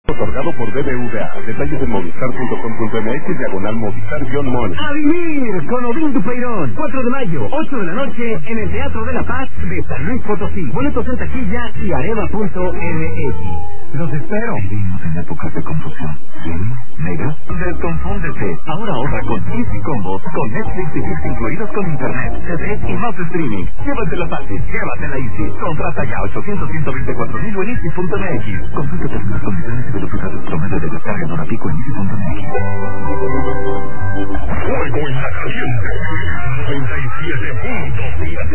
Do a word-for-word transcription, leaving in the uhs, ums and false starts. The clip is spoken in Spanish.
Otorgado por B B V A. Detalles en movistar punto com punto m x diagonal Movistar-Mall. ¡A vivir con Odín Dupeirón! cuatro de mayo, ocho de la noche, en el Teatro de la Paz de San Luis Potosí. Boletos en taquilla y areva punto m x. ¡Los espero! Vivimos en épocas de confusión. ¿Quién? ¿Negro? Desconfúndete. Ahora ahorra con Easy Combos, con Netflix y Easy incluidos con internet, T V y más streaming. Llévatela fácil, llévatela Easy. Contrata ya ochocientos, ciento veinticuatro mil en easy punto m x. Consulta términos, condiciones y velocidades promedio de descarga en hora pico en easy punto m x. Fuego en la caliente. noventa y siete punto siete.